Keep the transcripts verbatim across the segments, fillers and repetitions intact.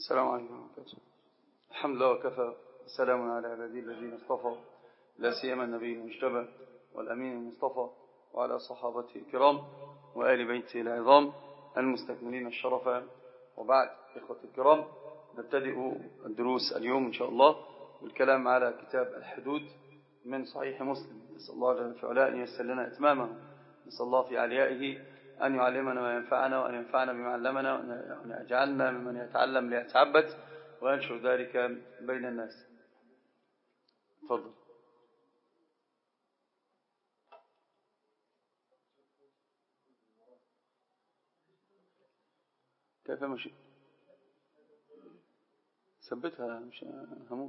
السلام عليكم ورحمة الله وبركاته. الحمد لله وكفى، السلام على عباده الذين اصطفى، لا سيما النبي المجتبى والأمين المصطفى، وعلى صحابته الكرام وآل بيته العظام المستكملين الشرفا. وبعد، إخوة الكرام، نبتدئ الدروس اليوم إن شاء الله بالكلام على كتاب الحدود من صحيح مسلم. نسأل الله جل في علاه أن ييسر لنا إتمامه، نسأل الله في عليائه أن يعلمنا ما ينفعنا وأن ينفعنا بما علمنا وأن يجعلنا ممن يتعلم ليتعبد وينشر ذلك بين الناس. تفضل. كيف مشي؟ ثبتها، مش هموت.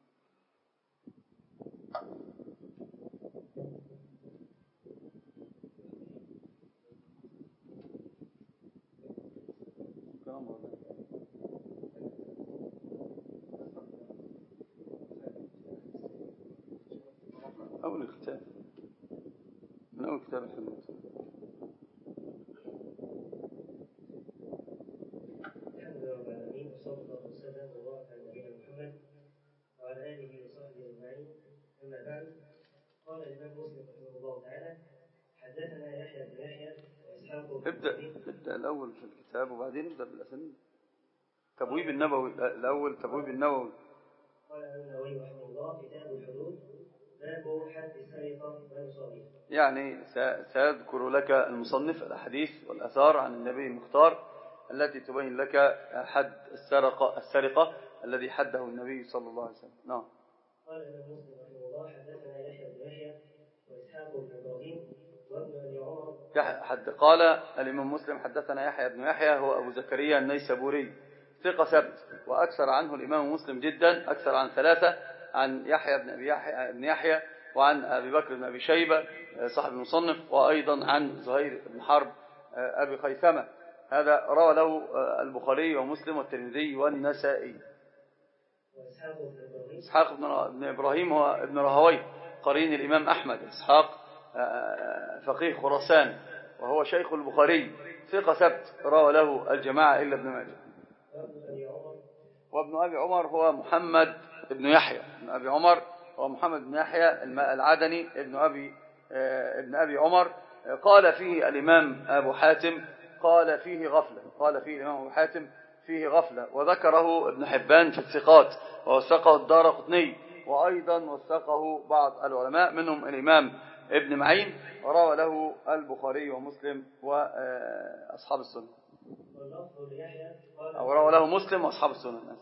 أول الكتاب من أول كتاب الحدود. الحمد لله رب العالمين، وصلى الله وسلم وبارك على نبينا محمد وعلى آله وصحبه أجمعين. أما بعد، قال الإمام مسلم رحمه الله تعالى: حدثنا يحيى بن يحيى وإسحاق. ابدأ ابدأ الأول في الكتاب وبعدين ابدأ بالأسانيد. تبويب النبوي الأول، تبويب النووي. قال النووي رحمه الله: كتاب الحدود، باب حد السرقة ونصابها. يعني سأذكر لك المصنف الأحاديث والأثار عن النبي المختار التي تبين لك حد السرقة السرقة الذي حده النبي صلى الله عليه وسلم. نعم. قال الإمام مسلم رحمه الله: حدثنا يحيى بن يحيى وإسحاق بن إبراهيم وابن أبي عمر. حد قال الإمام مسلم: حدثنا يحيى بن يحيى، هو أبو زكريا النيسابوري، ثقة ثبت، وأكثر عنه الإمام مسلم جدا، أكثر عن ثلاثة، عن يحيى بن أبي يحيى بن يحيى وعن أبي بكر بن أبي شيبة صاحب المصنف، وأيضا عن زهير بن حرب أبي خيثمة. هذا روى له البخاري ومسلم والترمذي والنسائي. إسحاق بن إبراهيم هو ابن راهويه قرين الإمام أحمد. إسحاق فقيه خراسان وهو شيخ البخاري، ثقة ثبت، روى له الجماعة إلا ابن ماجه. وابن أبي عمر هو محمد ابن يحيى. ابن أبي عمر هو محمد بن يحيى العدني ابن أبي ابن أبي عمر. قال فيه الإمام أبو حاتم قال فيه غفلة، قال فيه الإمام أبو حاتم فيه غفلة، وذكره ابن حبان في الثقات، ووثقه الدارقطني، وأيضا وثقه بعض العلماء منهم الإمام ابن معين، وروى له البخاري ومسلم وأصحاب السنة، أو روى له مسلم وأصحاب السنة.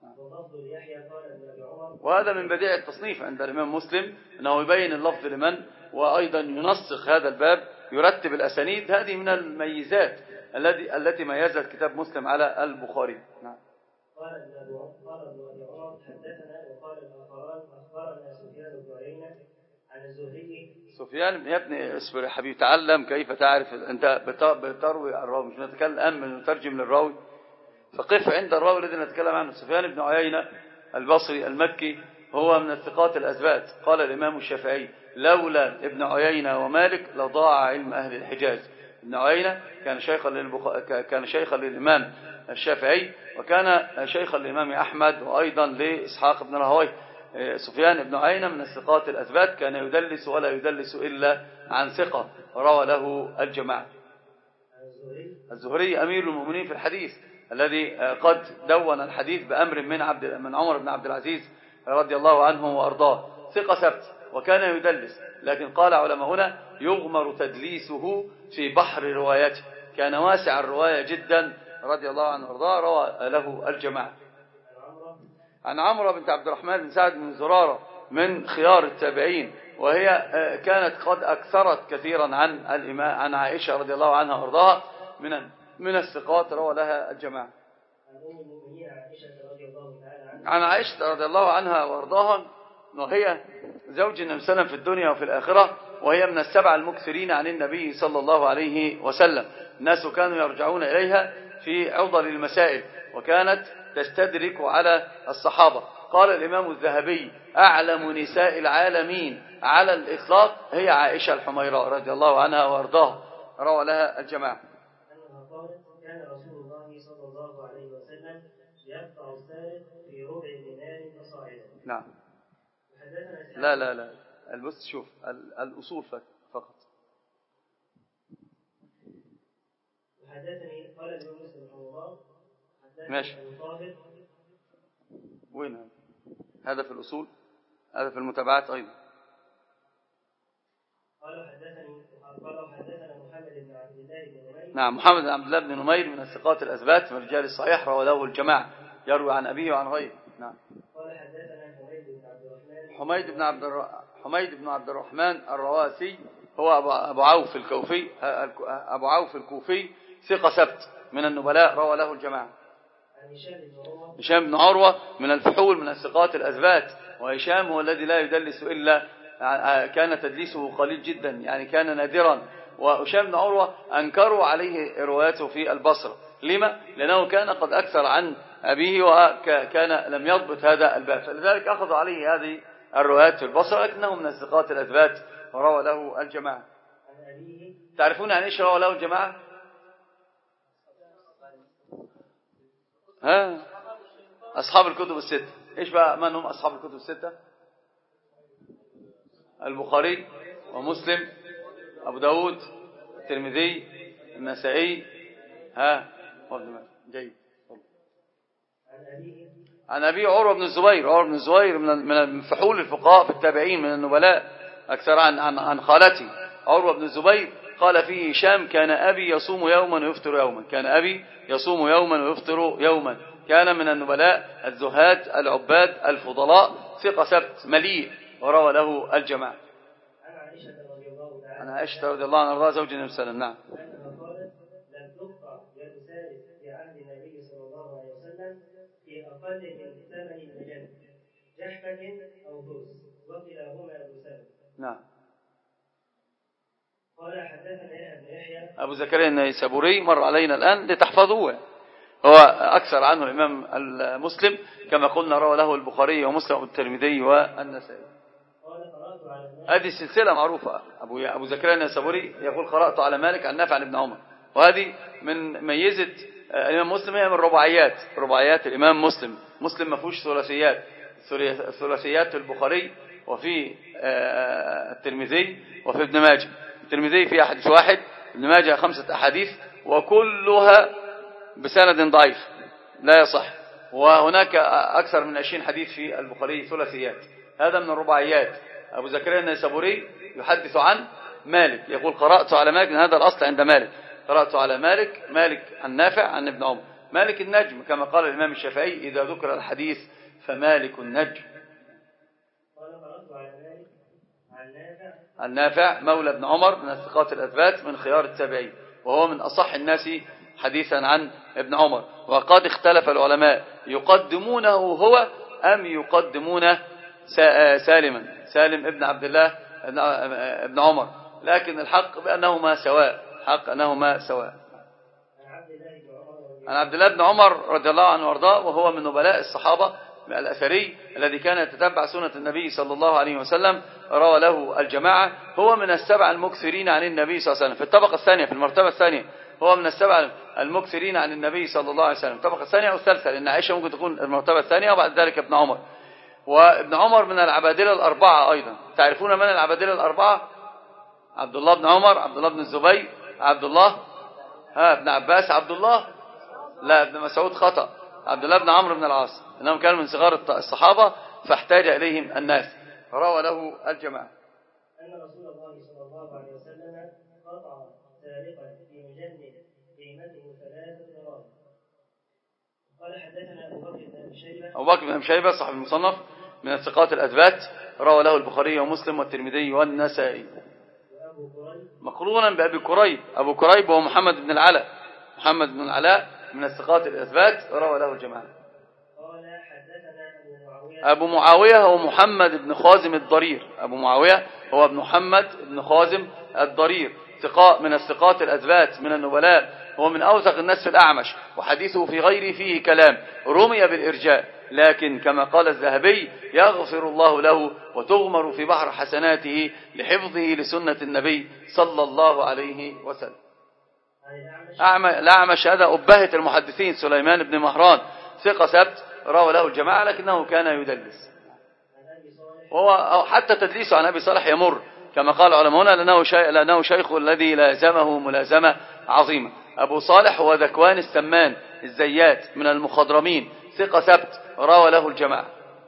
وهذا من بديع التصنيف عند الإمام مسلم أنه يبين اللفظ لمن، وأيضا ينسق هذا الباب، يرتب الأسانيد. هذه من الميزات التي التي ميزت كتاب مسلم على البخاري. نعم. قال ابن أبي عمر: حدثنا، وقال الآخران أخبرنا سفيان بن عيينة عن الزهري. سفيان يا ابني اصبر يا حبيبي، تعلم كيف تعرف. أنت بتروي الراوي، مش نتكلم الآن نترجم للراوي. فقف عند الراوي الذي نتكلم عنه. سفيان بن عيينة البصري المكي هو من الثقات الأثبات. قال الإمام الشافعي: لولا ابن عيينة ومالك لضاع علم أهل الحجاز. ابن عيينة كان شيخا للبخ... كان شيخا للإمام الشافعي، وكان شيخا للإمام أحمد، وأيضا لإسحاق بن راهويه. سفيان بن عيينة من الثقات الأثبات، كان يدلس ولا يدلس إلا عن ثقة، روى له الجماعة. الزهري أمير المؤمنين في الحديث، الذي قد دون الحديث بأمر من عبد من عمر بن عبد العزيز رضي الله عنه وأرضاه، ثقة ثبت، وكان يدلس، لكن قال علماؤنا: يغمر تدليسه في بحر روايته، كان واسع الرواية جدا رضي الله عنه وأرضاه، روى له الجماعة. عن عمرو بنت عبد الرحمن بن سعد بن زرارة من خيار التابعين، وهي كانت قد أكثرت كثيرا عن الإمام عن عائشة رضي الله عنها وأرضاها، من من الثقات، روى لها الجماعة. عن عائشة رضي الله عنها وأرضاها، وهي زوج النبي صلى الله عليه وسلم في الدنيا وفي الآخرة، وهي من السبع المكثرين عن النبي صلى الله عليه وسلم. الناس كانوا يرجعون إليها في عضل المسائل، وكانت تستدرك على الصحابة. قال الإمام الذهبي: أعلم نساء العالمين على الإطلاق هي عائشة الحميراء رضي الله عنها وأرضاها، روى لها الجماعة. كان رسول الله صلى الله عليه وسلم يقطع السارق في ربع دينار فصاعدا. نعم. لا لا لا البص شوف الأصول فقط. وحدثني قال الإمام مسلم رحمه الله ماشي. طاهر. وين هذا؟ هذا في الأصول، هذا في المتابعات أيضا. قال حدثني قال حدثنا محمد بن عبد الله بن نمير. نعم محمد بن عبد الله بن نمير من الثقات الأثبات من رجال الصحيح، روى له الجماعة، يروي عن أبيه وعن غيره. نعم. قال حدثنا حميد بن عبد الرحمن. حميد بن عبد الر... حميد بن عبد الرحمن الرواسي هو أبو عوف الكوفي، أبو عوف الكوفي ثقة سبت من النبلاء، روى له الجماعة. هشام بن عروة من الفحول من الثقات الأثبات، وهشام هو الذي لا يدلس إلا كان تدليسه قليل جدا، يعني كان نادرا. وهشام بن عروة أنكروا عليه رواياته في البصرة. لما؟ لأنه كان قد أكثر عن أبيه وكان لم يضبط هذا الباب، فلذلك أخذوا عليه هذه الروايات في البصرة، لكنه من الثقات الأثبات وروى له الجماعة. تعرفون عن إيش روى له الجماعة؟ ها؟ أصحاب الكتب الستة. إيش بقى من هم أصحاب الكتب الستة؟ البخاري ومسلم أبو داود الترمذي النسائي. ها جيد. عن أبي عروة بن الزبير. عروة بن الزبير من فحول الفقهاء في التابعين من النبلاء، أكثر عن عن عن خالتي. عروة بن الزبير قال فيه هشام كان أبي يصوم يوما ويفطر يوما، كان أبي يصوم يوما ويفطر يوما، كان من النبلاء الزهاد العباد الفضلاء، ثقة سبت مليء، وروى له الجماعة. عن عائشة رضي الله عنها وارضاها زوج النبي صلى الله عليه وسلم. نعم. لم تقطع يد سارق في عهد النبي صلى الله عليه وسلم في أقل من ثمن مجن جحفة أو ضرس، وكلاهما أبو سلمة. نعم. قال حدثنا يحيى أبو زكريا النيسابوري مر علينا الآن لتحفظوه، هو أكثر عنه الإمام المسلم كما قلنا، روى له البخاري ومسلم والترمذي والنسائي. هذه السلسلة معروفة. أبو أبو زكريا النيسابوري يقول قرأت على مالك عن نافع عن ابن عمر، وهذه من ميزة الإمام مسلم، هي من رباعيات رباعيات الإمام مسلم. مسلم ما فيهوش ثلاثيات، ثلاثيات في البخاري وفي الترمذي وفي ابن ماجه. الترمذي فيها حديث واحد، ابن ماجه خمسة أحاديث وكلها بسند ضعيف لا يصح، وهناك أكثر من عشرين حديث في البخاري ثلاثيات. هذا من الرباعيات. أبو زكريا النيسابوري يحدث عن مالك، يقول قرأت على مالك، من هذا الأصل عند مالك، قرأت على مالك، مالك عن نافع عن ابن عمر. مالك النجم كما قال الإمام الشافعي إذا ذكر الحديث فمالك النجم. عن نافع مولى ابن عمر من الثقات الأثبات من خيار التابعين، وهو من أصح الناس حديثا عن ابن عمر. وقد اختلف العلماء يقدمونه هو أم يقدمون سالما سالم ابن عبد الله ابن عمر، لكن الحق بأنهما سواء، حق أنهما سواء. عن عبد الله بن عمر رضي الله عنه وارضاه، وهو من نبلاء الصحابة الأثري الذي كان يتتبع سنة النبي صلى الله عليه وسلم، روى له الجماعة. هو من السبع المكثرين عن النبي صلى الله عليه وسلم في الطبقة الثانية، في المرتبة الثانية، هو من السبع المكثرين عن النبي صلى الله عليه وسلم، الطبقة الثانية أو الثالثة، لأن عائشة ممكن تكون المرتبة الثانية وبعد ذلك ابن عمر. وابن عمر من العبادلة الأربعة أيضا. تعرفون من العبادلة الأربعة؟ عبد الله بن عمر، عبد الله بن الزبير، عبد الله ها ابن عباس، عبد الله لا ابن مسعود خطأ، عبد الله بن عمرو بن العاص، انهم كانوا من صغار الصحابة فاحتاج اليهم الناس، روى له الجماعة. ان رسول الله صلى الله عليه وسلم قطع سارقا في مجند قيمته ثلاثة دراهم. قال حدثنا ابو بكر بن ابي شيبه ابو بكر بن ابي شيبه صاحب المصنف من الثقات الاثبات، روى له البخاري ومسلم والترمذي والنسائي. مقرونا بأبي كريب، أبو كريب هو محمد بن العلاء، محمد بن العلاء من الثقات الأثبات، روى له الجماعة. قال حدثنا أبو معاوية أبو معاوية هو محمد بن خازم الضرير، أبو معاوية هو ابن محمد بن خازم الضرير، ثقاء من الثقات الأثبات من النبلاء، هو من أوثق الناس في الأعمش، وحديثه في غيره فيه كلام، رمي بالإرجاء، لكن كما قال الذهبي يغفر الله له وتغمر في بحر حسناته لحفظه لسنة النبي صلى الله عليه وسلم. الأعمش هذا أبهة المحدثين، سليمان بن مهران ثقة ثبت روى له الجماعة لكنه كان يدلس، وهو أو حتى تدليسه عن أبي صالح يمر كما قال علماؤنا لأنه شيخ, لأنه شيخ الذي لازمه ملازمة عظيمة. أبو صالح هو ذكوان السمان الزيات من المخضرمين، ثقة ثبت روى له الجماعة.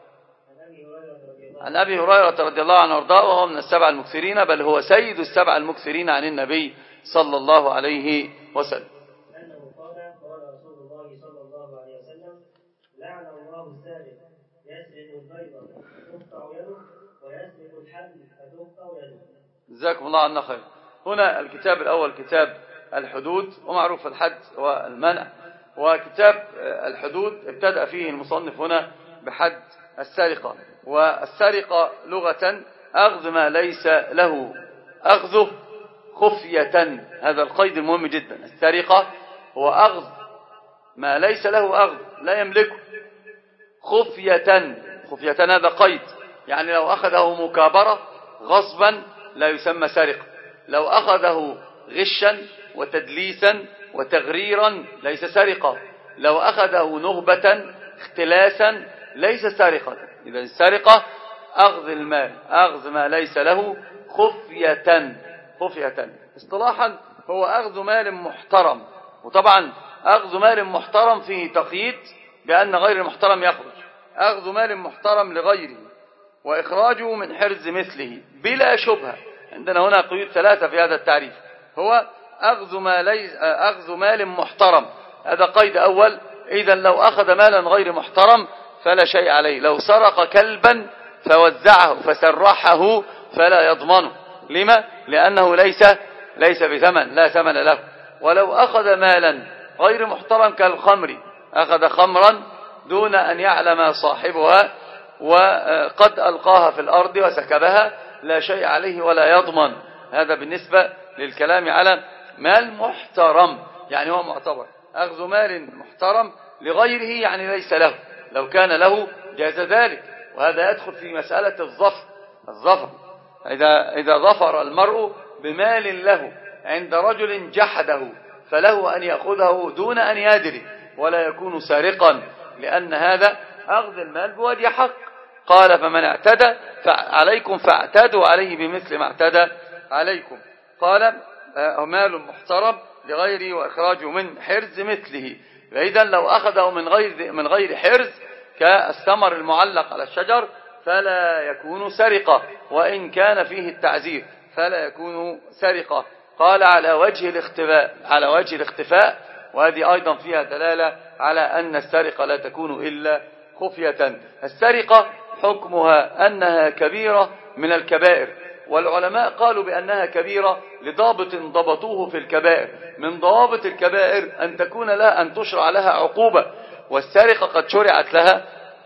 عن أبي هريرة رضي الله عنه وارضاه وهو من السبع المكثرين، بل هو سيد السبع المكثرين عن النبي صلى الله عليه وسلم. أنه قال قال رسول الله صلى الله عليه وسلم: لعن الله السارق يسرق البيضة فتقطع يده ويسرق الحبل فتقطع يده. جزاكم الله عنا خير. هنا الكتاب الأول كتاب الحدود، ومعروف الحد والمنع، وكتاب الحدود ابتدأ فيه المصنف هنا بحد السرقة. والسرقة لغة أخذ ما ليس له أخذه خفية، هذا القيد المهم جدا. السرقة هو أخذ ما ليس له أخذ، لا يملكه، خفية. خفية هذا قيد، يعني لو أخذه مكابرة غصبا لا يسمى سرقة، لو أخذه غشا وتدليسا وتغريرا ليس سرقة، لو أخذه نهبة اختلاسا ليس سرقة. إذا السرقة أخذ المال، أخذ ما ليس له خفية. خفية اصطلاحا هو أخذ مال محترم، وطبعا أخذ مال محترم فيه تقييد بأن غير المحترم يخرج. أخذ مال محترم لغيره وإخراجه من حرز مثله بلا شبهة. عندنا هنا قيود ثلاثة في هذا التعريف. هو أخذ ما ليس أخذ مال محترم، هذا قيد أول. إذا لو أخذ مالا غير محترم فلا شيء عليه. لو سرق كلبا فوزعه فسرحه فلا يضمنه. لما؟ لأنه ليس ليس بثمن، لا ثمن له. ولو أخذ مالا غير محترم كالخمر، أخذ خمرا دون أن يعلم صاحبها وقد ألقاها في الأرض وسكبها، لا شيء عليه ولا يضمن. هذا بالنسبة للكلام على مال محترم، يعني هو معتبر أخذ مال محترم لغيره، يعني ليس له. لو كان له جاز ذلك، وهذا يدخل في مسألة الظفر. الظفر إذا, إذا ظفر المرء بمال له عند رجل جحده فله أن يأخذه دون أن يدري ولا يكون سارقا، لأن هذا أخذ المال بوجه حق. قال: فمن اعتدى عليكم فاعتدوا عليه بمثل ما اعتدى عليكم. قال: مال محترم لغيره وإخراجه من حرز مثله. فإذا لو أخذه من غير من غير حرز كالثمر المعلق على الشجر فلا يكون سرقة، وإن كان فيه التعزير فلا يكون سرقة. قال: على وجه الاختفاء، على وجه الاختفاء، وهذه أيضا فيها دلالة على أن السرقة لا تكون إلا خفية. السرقة حكمها أنها كبيرة من الكبائر، والعلماء قالوا بأنها كبيرة لضابط ضبطوه في الكبائر. من ضوابط الكبائر أن تكون لها أن تشرع لها عقوبة، والسرقة قد شرعت لها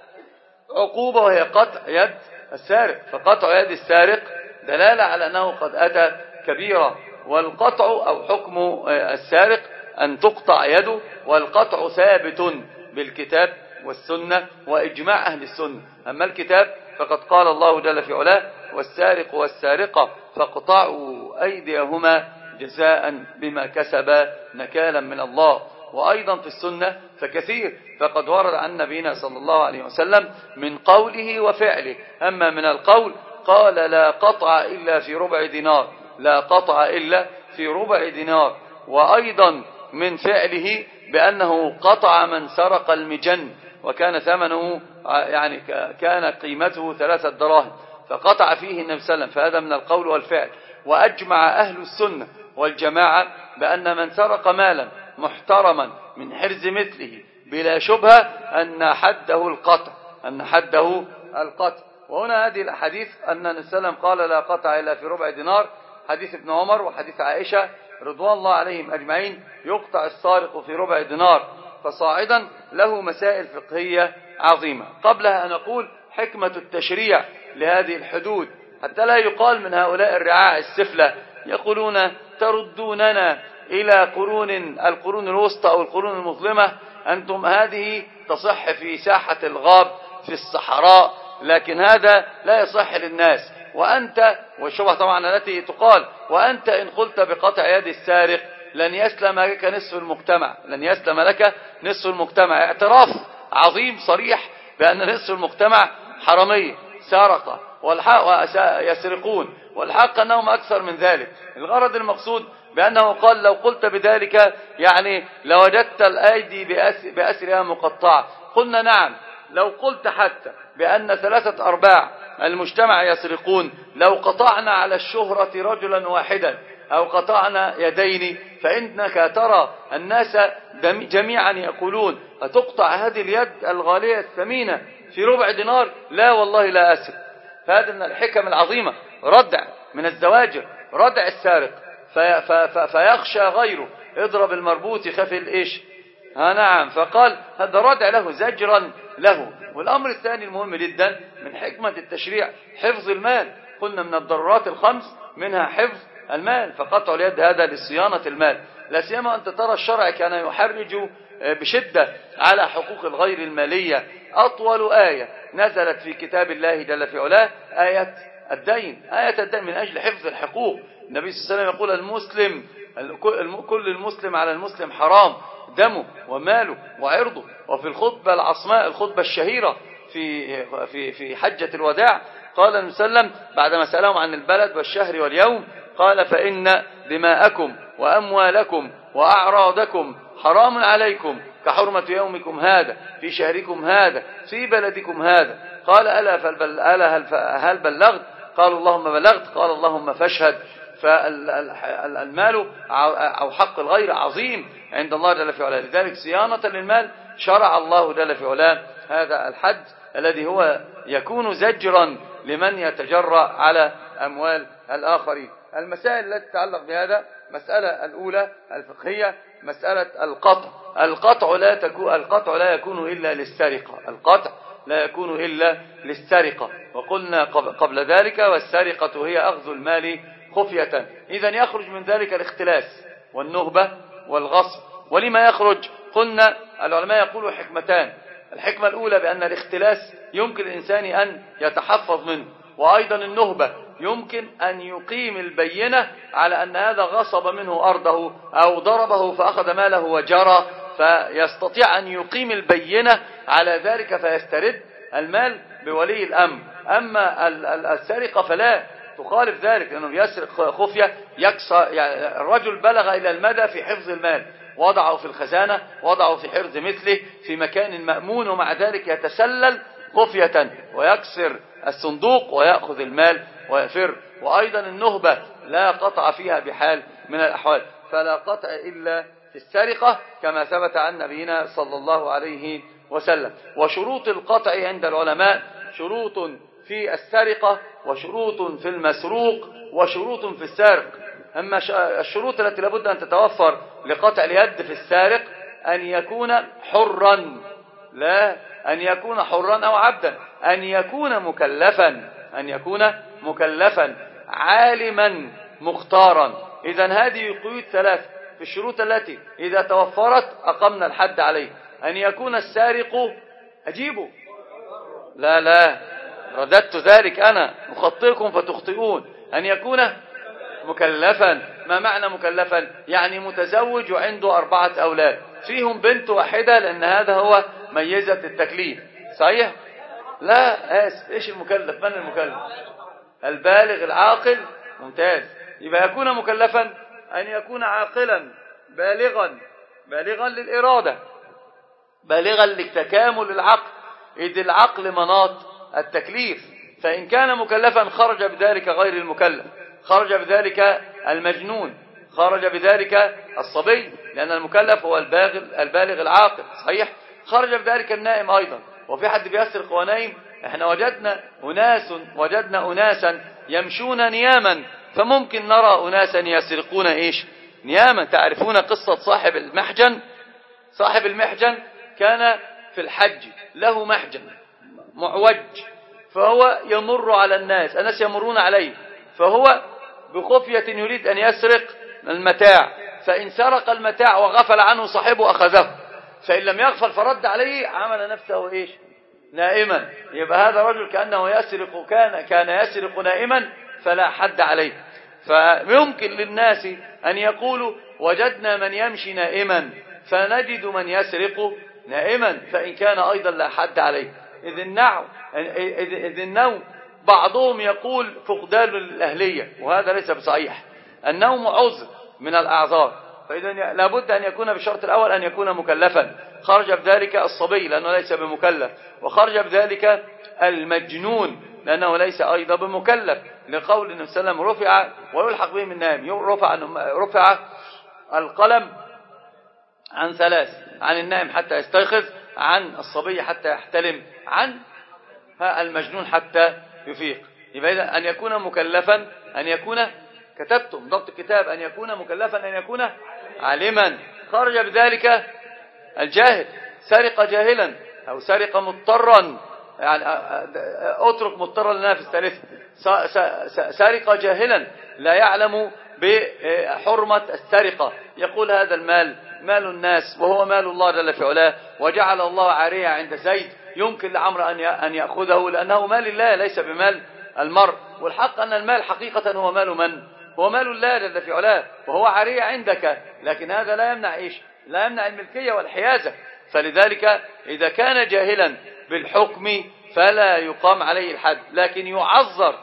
عقوبة وهي قطع يد السارق، فقطع يد السارق دلالة على أنه قد أتى كبيرة. والقطع أو حكم السارق أن تقطع يده، والقطع ثابت بالكتاب والسنة وإجماع أهل السنة. أما الكتاب فقد قال الله جل في علاه: والسارق والسارقة فاقطعوا أيديهما جزاء بما كسبا نكالا من الله. وأيضا في السنة فكثير، فقد ورد عن نبينا صلى الله عليه وسلم من قوله وفعله. أما من القول قال: لا قطع إلا في ربع دينار، لا قطع إلا في ربع دينار. وأيضا من فعله بأنه قطع من سرق المجن وكان ثمنه يعني كان قيمته ثلاثة دراهم، فقطع فيه النبي صلى الله عليه وسلم، فهذا من القول والفعل. وأجمع أهل السنة والجماعة بأن من سرق مالا محترما من حرز مثله بلا شبهة أن حده القطع، أن حده القطع. وهنا هذه الحديث أن النبي صلى الله عليه وسلم قال: لا قطع إلا في ربع دينار، حديث ابن عمر وحديث عائشة رضوان الله عليهم أجمعين، يقطع السارق في ربع دينار فصاعدا، له مسائل فقهية عظيمة. قبلها أن أقول حكمة التشريع لهذه الحدود، حتى لا يقال من هؤلاء الرعاع السفلة يقولون: تردوننا إلى قرون القرون الوسطى أو القرون المظلمة، أنتم هذه تصح في ساحة الغاب في الصحراء، لكن هذا لا يصح للناس. وأنت، والشبهة طبعا التي تقال: وأنت إن قلت بقطع يد السارق لن يسلم لك نصف المجتمع، لن يسلم لك نصف المجتمع. اعتراف عظيم صريح بأن نصف المجتمع حرامية سرقة والحق يسرقون، والحق أنهم أكثر من ذلك. الغرض المقصود بأنه قال لو قلت بذلك يعني لوجدت الأيدي بأسرها مقطعة. قلنا نعم، لو قلت حتى بأن ثلاثة أرباع المجتمع يسرقون، لو قطعنا على الشهرة رجلا واحدا أو قطعنا يدين، فإنك ترى الناس جميعا يقولون أتقطع هذه اليد الغالية الثمينة في ربع دينار؟ لا والله لا أسرق. فهذا من الحكم العظيمة، ردع من الزواجر، ردع السارق في في فيخشى غيره، اضرب المربوط يخاف الإيش. ها نعم، فقال هذا ردع له، زجرا له. والأمر الثاني المهم جدا من حكمة التشريع حفظ المال. قلنا من الضرورات الخمس منها حفظ المال، فقطع اليد هذا لصيانة المال. لا سيما أنت ترى الشرع كان يحرج بشدة على حقوق الغير المالية. أطول آية نزلت في كتاب الله جل في علاه آية الدين، آية الدين من أجل حفظ الحقوق. النبي صلى الله عليه وسلم يقول المسلم كل المسلم على المسلم حرام دمه وماله وعرضه. وفي الخطبة العصماء، الخطبة الشهيرة في في في حجة الوداع، قال النبي صلى الله عليه وسلم بعدما سألهم عن البلد والشهر واليوم، قال فإن دماءكم وأموالكم وأعراضكم حرام عليكم كحرمة يومكم هذا في شهركم هذا في بلدكم هذا. قال ألا, فالبل ألا هل, هل بلغت؟ قالوا اللهم بلغت. قال اللهم فاشهد. فالمال أو حق الغير عظيم عند الله جل في علاه، لذلك صيانة للمال شرع الله جل في علاه هذا الحد الذي هو يكون زجرا لمن يتجرأ على أموال الآخرين. المسائل التي تتعلق بهذا: مسألة الأولى الفقهية مسألة القطع. القطع لا تكون القطع لا يكون إلا للسرقة، القطع لا يكون إلا للسرقة. وقلنا قبل ذلك والسرقة هي أخذ المال خفية. إذن يخرج من ذلك الاختلاس والنهبة والغصب. ولما يخرج؟ قلنا العلماء يقولوا حكمتان. الحكمة الأولى بأن الاختلاس يمكن الإنسان أن يتحفظ منه، وأيضا النهبة يمكن أن يقيم البينة على أن هذا غصب منه أرضه أو ضربه فأخذ ماله وجرى، فيستطيع أن يقيم البينة على ذلك فيسترد المال بولي الأمر. أما السرقة فلا تخالف ذلك، لأنه يسرق خفية يكسر. يعني الرجل بلغ إلى المدى في حفظ المال، وضعه في الخزانة، وضعه في حرز مثله في مكان مأمون، ومع ذلك يتسلل خفية ويكسر الصندوق ويأخذ المال ويفر. وأيضا النهبة لا قطع فيها بحال من الأحوال، فلا قطع إلا في السرقة كما ثبت عن نبينا صلى الله عليه وسلم. وشروط القطع عند العلماء شروط في السرقة وشروط في المسروق وشروط في السارق. أما الشروط التي لابد أن تتوفر لقطع اليد في السارق أن يكون حرا، لا أن يكون حرا أو عبدا، أن يكون مكلفا، أن يكون مكلفا عالما مختارا. إذن هذه قيود ثلاثة في الشروط التي إذا توفرت أقمنا الحد عليه. أن يكون السارق أجيبه، لا لا رددت ذلك أنا مخطئكم فتخطئون. أن يكون مكلفا. ما معنى مكلفا؟ يعني متزوج وعنده أربعة أولاد فيهم بنت واحدة، لأن هذا هو ميزة التكليف. صحيح؟ لا آسف، إيش المكلف؟ من المكلف؟ البالغ العاقل. ممتاز. يبقى يكون مكلفا أن يكون عاقلا بالغا، بالغا للإرادة، بالغا لتكامل العقل، إذ العقل مناط التكليف. فإن كان مكلفا خرج بذلك غير المكلف، خرج بذلك المجنون، خرج بذلك الصبي، لأن المكلف هو البالغ البالغ العاقل. صحيح؟ خرج بذلك النائم أيضا. وفي حد بيسرق ونائم؟ احنا وجدنا أناس وجدنا أناسا يمشون نياما، فممكن نرى أناسا يسرقون إيش؟ نياما. تعرفون قصة صاحب المحجن؟ صاحب المحجن كان في الحج، له محجن معوج، فهو يمر على الناس، الناس يمرون عليه، فهو بخفية يريد أن يسرق المتاع، فإن سرق المتاع وغفل عنه صاحبه أخذه، فإن لم يغفل فرد عليه عمل نفسه إيش؟ نائما. يبقى هذا رجل كأنه يسرق، كان كان يسرق نائما فلا حد عليه. فيمكن للناس أن يقولوا وجدنا من يمشي نائما فنجد من يسرق نائما فإن كان أيضا لا حد عليه. إذ النوم إذ النوم بعضهم يقول فقدان الأهلية، وهذا ليس بصحيح. النوم عذر من الأعذار، فإذا لابد أن يكون بالشرط الأول أن يكون مكلفا. خرج بذلك الصبي لأنه ليس بمكلف، وخرج بذلك المجنون لأنه ليس أيضا بمكلف، لقول النبي صلى الله عليه وسلم رفع ويلحق به من نائم. رفع رفع القلم عن ثلاث: عن النائم حتى يستيقظ، عن الصبي حتى يحتلم، عن المجنون حتى يفيق. يبقى إذا أن يكون مكلفا، أن يكون كتبتم ضبط الكتاب، أن يكون مكلفا، أن يكون عالما. خرج بذلك الجاهل، سرق جاهلا أو سرق مضطرا، يعني اترك مضطرا لنا في الثالثة، سرق جاهلا لا يعلم بحرمة السرقة، يقول هذا المال مال الناس وهو مال الله جل في علاه، وجعل الله عارية عند زيد، يمكن لعمر أن يأخذه لأنه مال الله ليس بمال المرء. والحق أن المال حقيقة هو مال من؟ هو مال الله جل في علاه، وهو عارية عندك، لكن هذا لا يمنع إيش؟ لا يمنع الملكية والحيازة. فلذلك إذا كان جاهلا بالحكم فلا يقام عليه الحد، لكن يعذر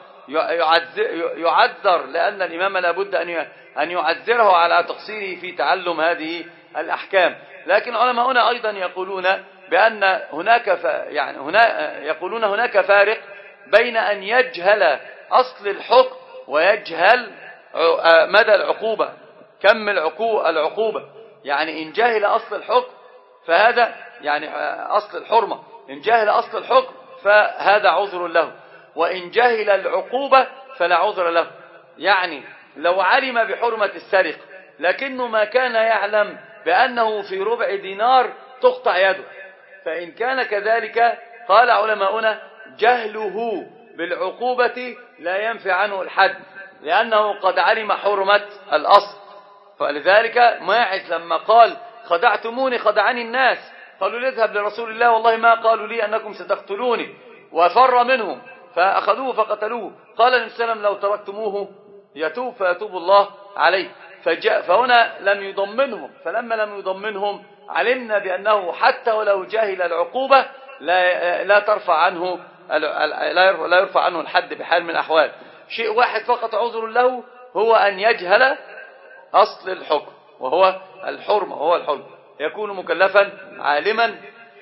يعذر لأن الإمام لابد أن يعذره على تقصيره في تعلم هذه الأحكام. لكن علماؤنا أيضا يقولون بأن هناك يعني هنا يقولون هناك فارق بين أن يجهل أصل الحكم ويجهل مدى العقوبة، كم العقوبة. يعني إن جهل أصل الحكم فهذا يعني أصل الحرمة، إن جهل أصل الحكم فهذا عذر له، وإن جهل العقوبة فلا عذر له. يعني لو علم بحرمة السرقة لكنه ما كان يعلم بأنه في ربع دينار تقطع يده، فإن كان كذلك قال علماؤنا جهله بالعقوبة لا ينفي عنه الحد، لأنه قد علم حرمة الأصل. فلذلك ماعز لما قال خدعتموني خدعني الناس، قالوا لذهب لرسول الله والله ما قالوا لي أنكم ستقتلوني، وفر منهم فأخذوه فقتلوه. قال النبي صلى الله عليه وسلم لو تركتموه يتوب فيتوب الله عليه. فجاء فهنا لم يضمنهم، فلما لم يضمنهم علمنا بأنه حتى ولو جاهل العقوبة لا لا ترفع عنه لا يرفع عنه الحد بحال من الأحوال. شيء واحد فقط عذر له هو أن يجهل أصل الحكم وهو الحرمة، وهو الحرمة يكون مكلفا عالما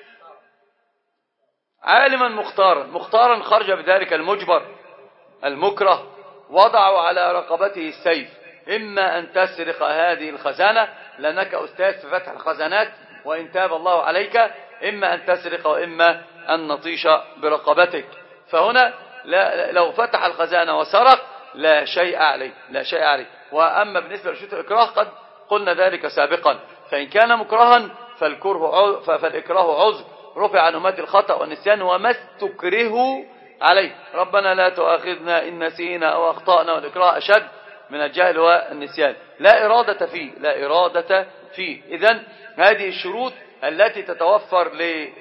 عالما مختارا مختارا خرج بذلك المجبر المكره. وضعوا على رقبته السيف، إما أن تسرق هذه الخزانة لأنك أستاذ في فتح الخزانات وإن تاب الله عليك، إما أن تسرق وإما أن نطيش برقبتك. فهنا لو فتح الخزانة وسرق لا شيء عليه لا شيء عليه. وأما بالنسبة لشروط الإكراه قد قلنا ذلك سابقا، فإن كان مكرها فالكره فالإكراه عذر رفع عن أمة الخطأ والنسيان وما استكرهوا عليه. ربنا لا تؤاخذنا إن نسينا أو أخطأنا، والإكراه أشد من الجهل والنسيان، لا إرادة فيه لا إرادة فيه. إذن هذه الشروط التي تتوفر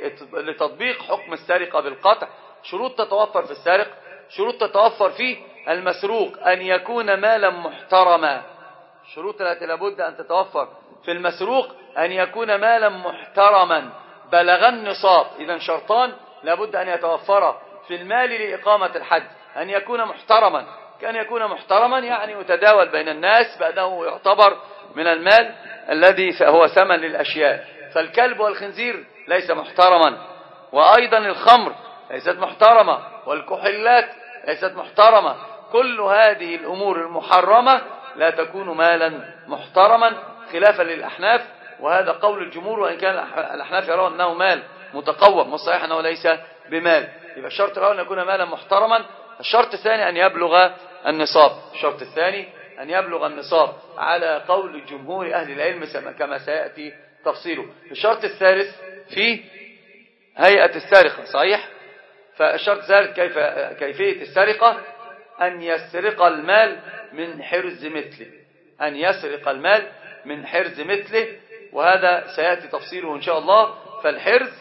لتطبيق حكم السرقة بالقطع، شروط تتوفر في السارق، شروط تتوفر فيه المسروق أن يكون مالا محترما. الشروط التي لابد أن تتوفر في المسروق أن يكون مالا محترما بلغ النصاب. إذن شرطان لابد أن يتوفر في المال لإقامة الحد: أن يكون محترما، كان يكون محترما يعني يتداول بين الناس بأنه يعتبر من المال الذي هو ثمن للأشياء. فالكلب والخنزير ليس محترما، وأيضا الخمر ليست محترمة، والكحولات ليست محترمة. كل هذه الأمور المحرمة لا تكون مالا محترما خلافا للأحناف، وهذا قول الجمهور، وإن كان الأحناف يرون أنه مال متقوم، والصحيح أنه ليس بمال. يبقى الشرط الأول أن يكون مالا محترما. الشرط الثاني أن يبلغ النصاب الشرط الثاني أن يبلغ النصاب على قول جمهور أهل العلم كما سيأتي تفصيله. الشرط الثالث في هيئة السرقة، صحيح. فالشرط الثالث كيف كيفية السرقة: أن يسرق المال من حرز مثله أن يسرق المال من حرز مثله وهذا سيأتي تفصيله إن شاء الله. فالحرز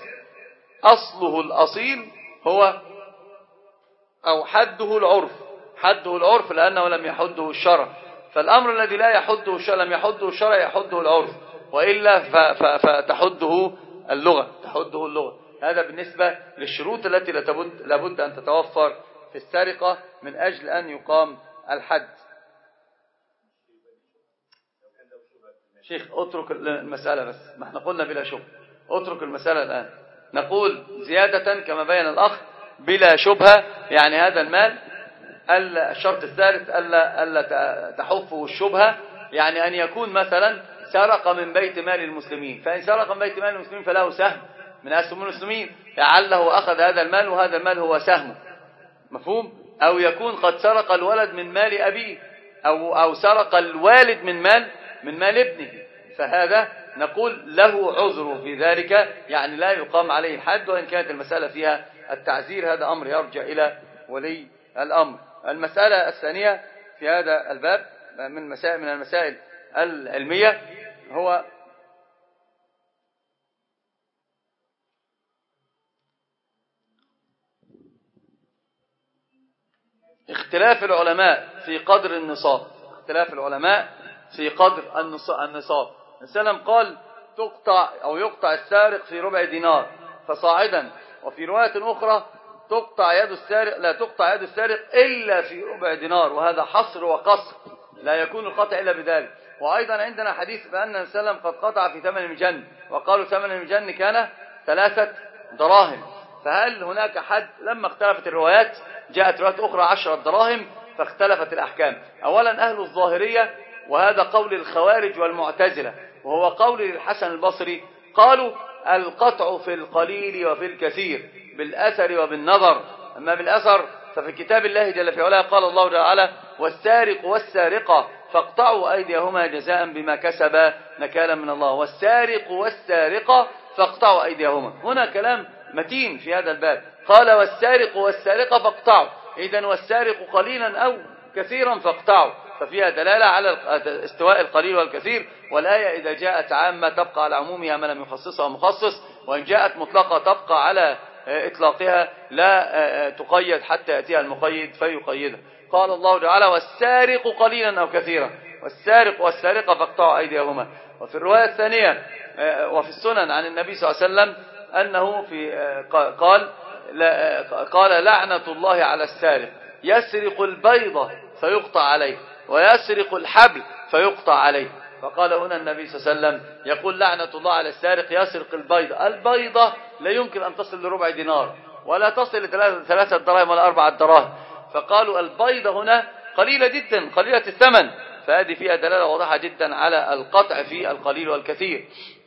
أصله الأصيل هو أو حده العرف حده العرف لأنه لم يحده الشرع. فالأمر الذي لا يحده الشرع لم يحده الشرع يحده العرف، وإلا فتحده اللغة تحده اللغة. هذا بالنسبة للشروط التي لابد أن تتوفر في السرقة من أجل أن يقام الحد. شيخ اترك المسألة بس، ما احنا قلنا بلا شبهة، اترك المسألة الآن. نقول زيادة كما بين الأخ بلا شبهة، يعني هذا المال الشرط الثالث ألا, ألا تحفه الشبهة، يعني أن يكون مثلا سرق من بيت مال المسلمين، فإن سرق من بيت مال المسلمين فله سهم من أسهم المسلمين، لعله أخذ هذا المال وهذا المال هو سهمه، مفهوم؟ أو يكون قد سرق الولد من مال أبيه، أو, أو سرق الوالد من مال من مال ابنه، فهذا نقول له عذر في ذلك، يعني لا يقام عليه الحد، وإن كانت المسألة فيها التعزير هذا أمر يرجع إلى ولي الأمر. المسألة الثانية في هذا الباب من مسائل من المسائل العلمية هو اختلاف العلماء في قدر النصاب. اختلاف العلماء في قدر النصاب. السلام قال تقطع أو يقطع السارق في ربع دينار فصاعدا، وفي رواية أخرى تقطع يد السارق لا تقطع يد السارق إلا في ربع دينار، وهذا حصر وقصر، لا يكون القطع إلا بذلك. وأيضا عندنا حديث بأن السلام قد قطع في ثمن المجن، وقالوا ثمن المجن كان ثلاثة دراهم. فهل هناك حد؟ لما اختلفت الروايات جاءت روايات أخرى عشرة دراهم، فاختلفت الأحكام. أولا أهل الظاهرية، وهذا قول الخوارج والمعتزلة، وهو قول الحسن البصري، قالوا القطع في القليل وفي الكثير بالأثر وبالنظر. أما بالأثر ففي كتاب الله جل في علاه قال الله تعالى والسارق والسارقة فاقطعوا أيديهما جزاء بما كسبا نكالا من الله، والسارق والسارقة فاقطعوا أيديهما. هنا كلام متين في هذا الباب، قال والسارق والسارقة فاقطعوا، إذن والسارق قليلا أو كثيرا فاقطعوا، ففيها دلالة على استواء القليل والكثير. والآية إذا جاءت عامة تبقى على عمومها ما لم يخصصها مخصص، وإن جاءت مطلقة تبقى على إطلاقها لا تقيد حتى يأتيها المقيد فيقيدها. قال الله تعالى والسارق قليلا أو كثيرا، والسارق والسارقة فاقطعوا أيديهما. وفي الرواية الثانية وفي السنن عن النبي صلى الله عليه وسلم أنه في قال قال لعنة الله على السارق يسرق البيضة فيقطع عليه، ويسرق الحبل فيقطع عليه. فقال هنا النبي صلى الله عليه وسلم يقول لعنة الله على السارق يسرق البيضة. البيضة لا يمكن أن تصل لربع دينار، ولا تصل لثلاثة دراهم ولا أربعة دراهم، فقالوا البيضة هنا قليلة جدا، قليلة الثمن، فهذه فيها دلالة واضحة جدا على القطع في القليل والكثير.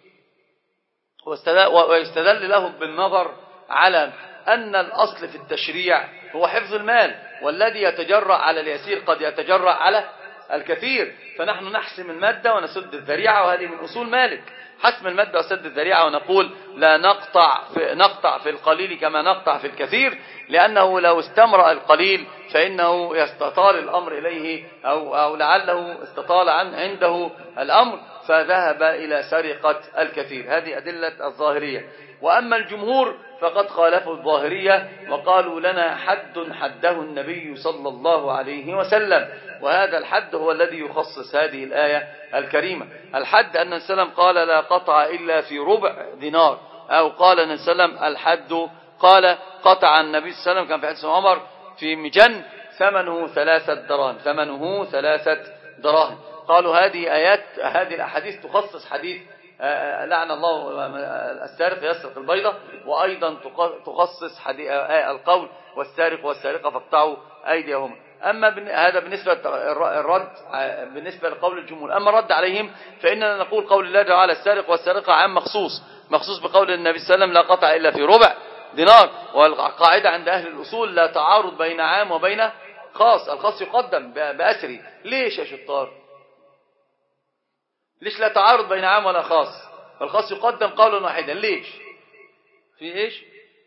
ويستدل له بالنظر على أن الأصل في التشريع هو حفظ المال، والذي يتجرأ على اليسير قد يتجرأ على الكثير، فنحن نحسم المادة ونسد الذريعة، وهذه من أصول مالك، حسم المادة وسد الذريعة، ونقول لا نقطع في, نقطع في القليل كما نقطع في الكثير، لأنه لو استمرأ القليل فإنه يستطال الأمر إليه، أو, أو لعله استطال عن عنده الأمر فذهب إلى سرقة الكثير. هذه أدلة الظاهرية. وأما الجمهور فقد خالفوا الظاهرية وقالوا لنا حد حده النبي صلى الله عليه وسلم، وهذا الحد هو الذي يخصص هذه الآية الكريمة. الحد أن السلام قال لا قطع إلا في ربع دينار، أو قال أن السلام الحد قال قطع النبي صلى الله عليه وسلم كان في حديث عمر في مجن ثمنه ثلاثة دراهم، ثمنه ثلاثة دراهم. قالوا هذه آيات هذه الأحاديث تخصص حديث لعن الله السارق يسرق البيضة، وأيضا تخصص القول والسارق والسارقة فاقطعوا أيديهما. أما هذا بالنسبة الرد بالنسبة لقول الجمهور. أما الرد عليهم فإننا نقول قول الله تعالى السارق والسارقة عام مخصوص، مخصوص بقول النبي صلى الله عليه وسلم لا قطع إلا في ربع دينار. والقاعدة عند أهل الأصول لا تعارض بين عام وبين خاص، الخاص يقدم بأسره. ليش يا شطار؟ ليش لا تعارض بين عام ولا خاص؟ فالخاص يقدم قولا واحدا. ليش؟ في ايش؟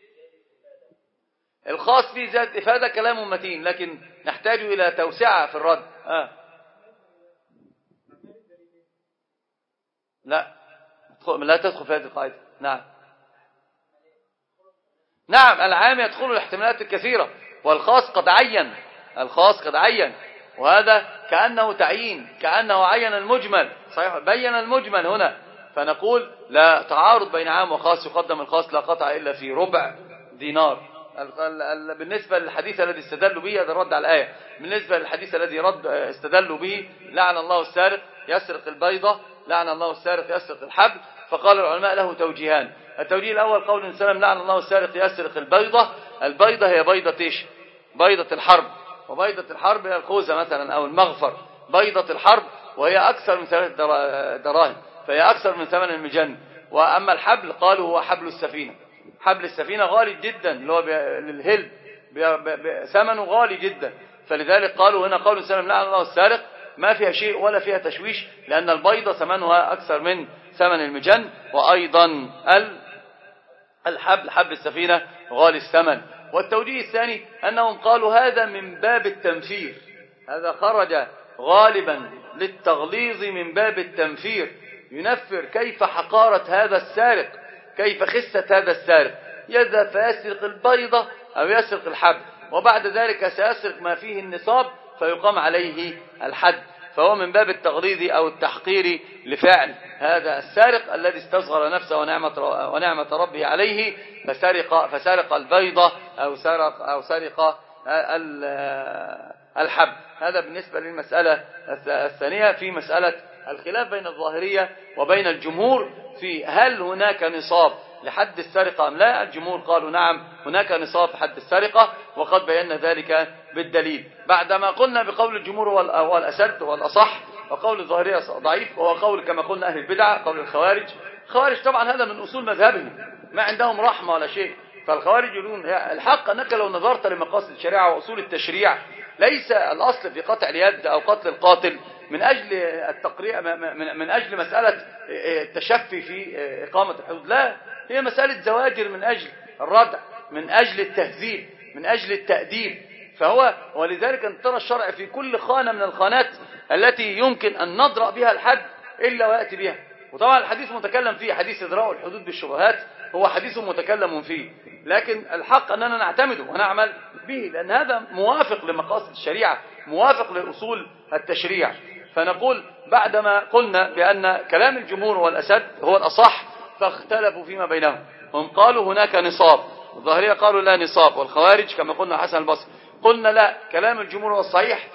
الخاص فيه زاد إفادة كلام متين، لكن نحتاج إلى توسعة في الرد. آه. لا لا تدخل في هذه القاعدة. نعم نعم العام يدخل الاحتمالات الكثيرة، والخاص قد عين، الخاص قد عين، وهذا كأنه تعيين، كأنه عين المجمل. صحيح بين المجمل هنا، فنقول لا تعارض بين عام وخاص، يقدم الخاص لا قطع إلا في ربع دينار. بالنسبة للحديث الذي استدلوا به هذا الرد على الآية. بالنسبة للحديث الذي رد استدلوا به لعن الله السارق يسرق البيضة، لعن الله السارق يسرق الحبل، فقال العلماء له توجيهان. التوجيه الأول قول النبي صلى الله عليه وسلم لعن الله السارق يسرق البيضة. البيضة هي بيضة ايش؟ بيضة الحرب، وبيضة الحرب هي الخوذة مثلا أو المغفر. بيضة الحرب وهي أكثر من ثلاث دراهم، فهي أكثر من ثمن المجن. وأما الحبل قالوا هو حبل السفينة. حبل السفينة غالي جدا، اللي هو للهلب ثمنه غالي جدا، فلذلك قالوا هنا قول السلام لعن الله السارق ما فيها شيء ولا فيها تشويش، لأن البيضة ثمنها أكثر من ثمن المجن. وأيضا الحبل حبل السفينة غالي الثمن. والتوجيه الثاني أنهم قالوا هذا من باب التنفير، هذا خرج غالبا للتغليظ من باب التنفير، ينفر كيف حقارة هذا السارق، كيف خسة هذا السارق، يذهب فيسرق البيضة أو يسرق الحبل، وبعد ذلك سيسرق ما فيه النصاب فيقام عليه الحد. فهو من باب التغليظ أو التحقير لفعل هذا السارق الذي استصغر نفسه ونعمة ونعمة ربه عليه فسرق فسرق البيضة أو سرق أو سرق الحبل. هذا بالنسبة للمسألة الثانية في مسألة الخلاف بين الظاهرية وبين الجمهور في هل هناك نصاب لحد السرقة أم لا. الجمهور قالوا نعم هناك نصاب حد السرقة، وقد بينا ذلك بالدليل. بعدما قلنا بقول الجمهور هو الأسد والأصح، وقول الظاهرية ضعيف، وهو قول كما قلنا أهل البدع، قول الخوارج. الخوارج طبعا هذا من أصول مذهبهم، ما عندهم رحمة ولا شيء. فالخوارج يقولون الحق أنك لو نظرت لمقاصد الشريعة وأصول التشريع ليس الأصل في قطع اليد أو قتل القاتل من أجل التقريع، من أجل مسألة التشفي في إقامة الحدود، لا، هي مسألة زواجر من أجل الردع، من أجل التهذيب، من أجل التأديب. فهو ولذلك أن ترى الشرع في كل خانة من الخانات التي يمكن أن نضرأ بها الحد إلا ويأتي بها. وطبعا الحديث متكلم فيه، حديث إدراء الحدود بالشبهات هو حديث متكلم فيه، لكن الحق أننا نعتمده ونعمل به، لأن هذا موافق لمقاصد الشريعة، موافق لأصول التشريع. فنقول بعدما قلنا بأن كلام الجمهور والأسد هو الأصح، فاختلفوا فيما بينهم. هم قالوا هناك نصاب، الظاهرية قالوا لا نصاب، والخوارج كما قلنا حسن البصري قلنا لا، كلام الجمهور هو الصحيح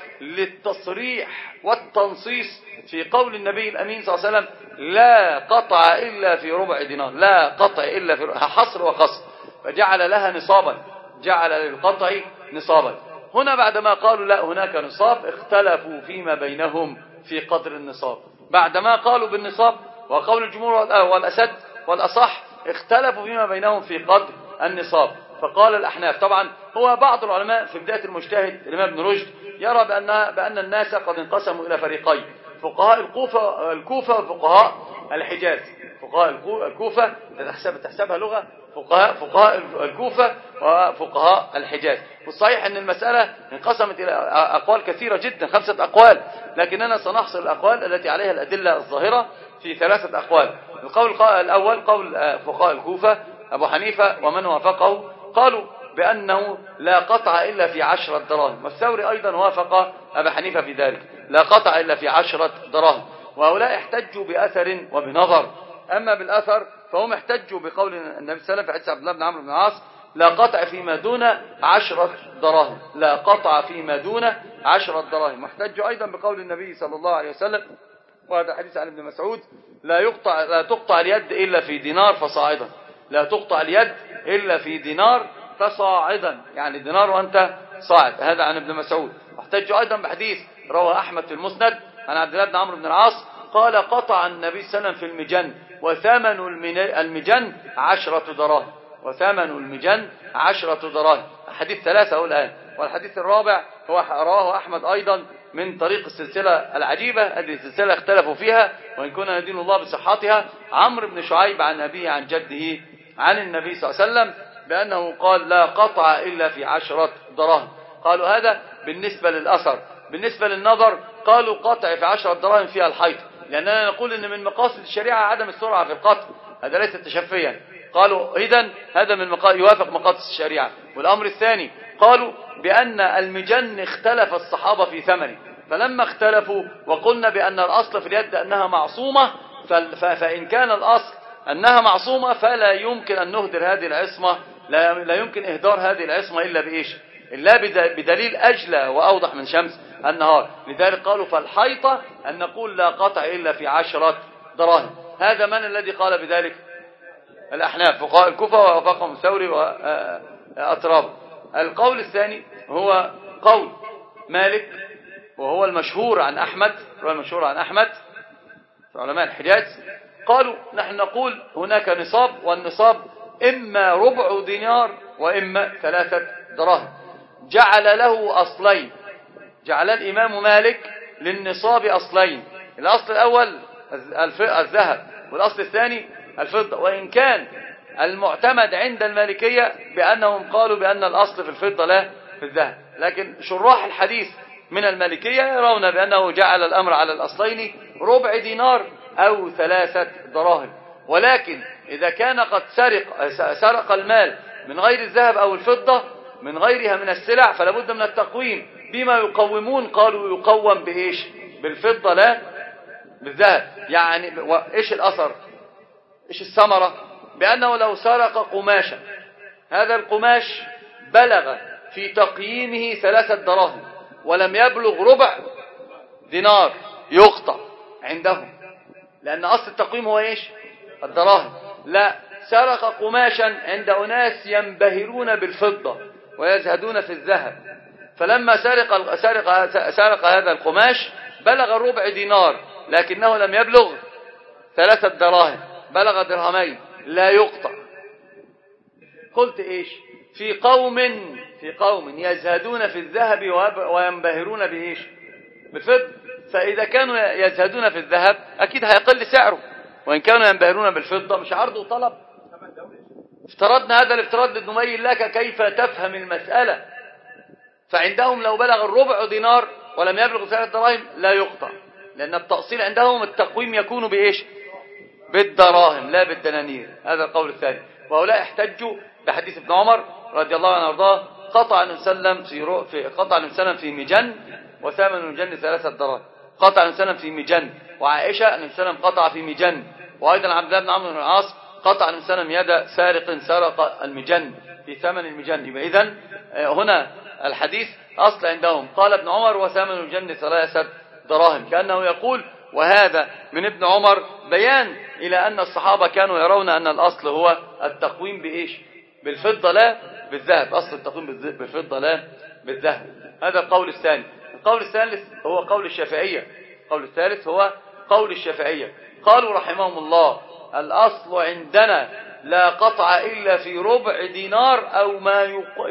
للتصريح والتنصيص في قول النبي الأمين صلى الله عليه وسلم لا قطع إلا في ربع دينار، لا قطع إلا في ربع، حصر وقصر، فجعل لها نصابا، جعل للقطع نصابا. هنا بعدما قالوا لا هناك نصاب اختلفوا فيما بينهم في قدر النصاب. بعدما قالوا بالنصاب وقول الجمهور والأسد والأصح اختلفوا فيما بينهم في قدر النصاب. فقال الأحناف، طبعا هو بعض العلماء في بداية المجتهد الإمام ابن رشد يرى بأن بأن الناس قد انقسموا إلى فريقين، فقهاء الكوفة الكوفة وفقهاء الحجاز. فقهاء الكوفة تحسب تحسبها لغة، فقهاء فقهاء الكوفة وفقهاء الحجاز. والصحيح أن المسألة انقسمت إلى أقوال كثيرة جدا، خمسة أقوال، لكننا سنحصر الأقوال التي عليها الأدلة الظاهرة في ثلاثة أقوال. القول الأول قول فقهاء الكوفة أبو حنيفة ومن وافقه، قالوا بأنه لا قطع إلا في عشرة دراهم، والثوري أيضا وافق أبو حنيفة في ذلك، لا قطع إلا في عشرة دراهم. وهؤلاء احتجوا بأثر وبنظر. أما بالأثر فهم احتجوا بقول النبي صلى الله عليه وسلم في حديث عبد الله بن عمرو بن العاص لا قطع فيما دون عشرة دراهم، لا قطع فيما دون عشرة دراهم. واحتجوا أيضا بقول النبي صلى الله عليه وسلم، وهذا حديث عن ابن مسعود، لا يقطع لا تقطع اليد إلا في دينار فصاعدا، لا تقطع اليد إلا في دينار فصاعدا، يعني دينار وأنت صاعد، هذا عن ابن مسعود. واحتجوا أيضا بحديث رواه أحمد في المسند عن عبد الله بن عمرو بن العاص قال قطع النبي صلى الله عليه وسلم في المجن وثمن المجن عشرة دراهم، وثمن المجن عشرة دراهم. حديث ثلاثة أقول الآن. والحديث الرابع هو رواه أحمد أيضا من طريق السلسلة العجيبة، هذه السلسلة اختلفوا فيها وإن كنا ندين الله بصحتها، عمرو بن شعيب عن أبيه عن جده عن النبي صلى الله عليه وسلم بأنه قال لا قطع إلا في عشرة دراهم. قالوا هذا بالنسبة للأثر. بالنسبة للنظر قالوا قطع في عشرة دراهم فيها الحيط، لأننا نقول إن من مقاصد الشريعة عدم السرعة في القتل، هذا ليس تشفيا. قالوا إذن هذا من مقا... يوافق مقاصد الشريعة. والأمر الثاني قالوا بأن المجن اختلف الصحابة في ثمنه، فلما اختلفوا وقلنا بأن الأصل في اليد أنها معصومة فإن كان الأصل أنها معصومة فلا يمكن أن نهدر هذه العصمة، لا يمكن إهدار هذه العصمة إلا بإيش؟ إلا بدليل أجلى وأوضح من شمس النهار. لذلك قالوا فالحيطة أن نقول لا قطع إلا في عشرة دراهم. هذا من الذي قال بذلك؟ الأحناف فقهاء الكوفة ووافقهم الثوري وأترابه. القول الثاني هو قول مالك وهو المشهور عن أحمد، هو المشهور عن أحمد علماء الحجاز. قالوا نحن نقول هناك نصاب، والنصاب إما ربع دينار وإما ثلاثة دراهم. جعل له أصلين، جعل الإمام مالك للنصاب أصلين، الأصل الأول الذهب والأصل الثاني الفضة. وإن كان المعتمد عند المالكية بأنهم قالوا بأن الأصل في الفضة لا في الذهب، لكن شراح الحديث من المالكية يرون بأنه جعل الأمر على الأصلين ربع دينار أو ثلاثة دراهم. ولكن إذا كان قد سرق, سرق المال من غير الذهب أو الفضة من غيرها من السلع فلا بد من التقويم بما يقومون. قالوا يقوم بإيش؟ بالفضة لا بالذهب. يعني إيش الأثر؟ إيش الثمرة؟ بأنه لو سرق قماشا، هذا القماش بلغ في تقييمه ثلاثة دراهم ولم يبلغ ربع دينار يقطع عندهم، لأن أصل التقويم هو إيش؟ الدراهم. لا، سرق قماشا عند أناس ينبهرون بالفضة ويزهدون في الذهب، فلما سرق سرق سرق هذا القماش بلغ ربع دينار لكنه لم يبلغ ثلاثة دراهم، بلغ درهمين، لا يقطع. قلت إيش؟ في قوم في قوم يزهدون في الذهب وينبهرون بإيش؟ بالفضة. فإذا كانوا يزهدون في الذهب أكيد هيقل سعره، وإن كانوا ينبهرون بالفضة مش عرض وطلب. افترضنا هذا الافتراض لنبين لك كيف تفهم المسألة. فعندهم لو بلغ الربع دينار ولم يبلغ ثلاثة دراهم لا يقطع، لأن التأصيل عندهم التقويم يكون بإيش؟ بالدراهم لا بالدنانير. هذا القول الثاني. وهؤلاء احتجوا بحديث ابن عمر رضي الله عنه وارضاه قطع النبي صلى الله عليه وسلم في في قطع النبي صلى الله عليه وسلم في مجن وثمن المجن ثلاثة دراهم. قطع النبي صلى الله عليه وسلم في مجن، وعائشة النبي صلى الله عليه وسلم قطع في مجن، وأيضا عبد الله بن عمرو بن العاص قطع النبي صلى الله عليه وسلم يد سارق سرق المجن في ثمن المجن. يبقى إذن هنا الحديث أصل عندهم قال ابن عمر وثمن المجن ثلاثة دراهم، كأنه يقول وهذا من ابن عمر بيان إلى أن الصحابة كانوا يرون أن الأصل هو التقويم بإيش؟ بالفضة لا بالذهب. أصل التقويم بالفضة لا بالذهب. هذا القول الثاني. القول الثالث هو قول الشافعية. القول الثالث هو قول الشافعية. قالوا رحمهم الله الأصل عندنا لا قطع إلا في ربع دينار أو ما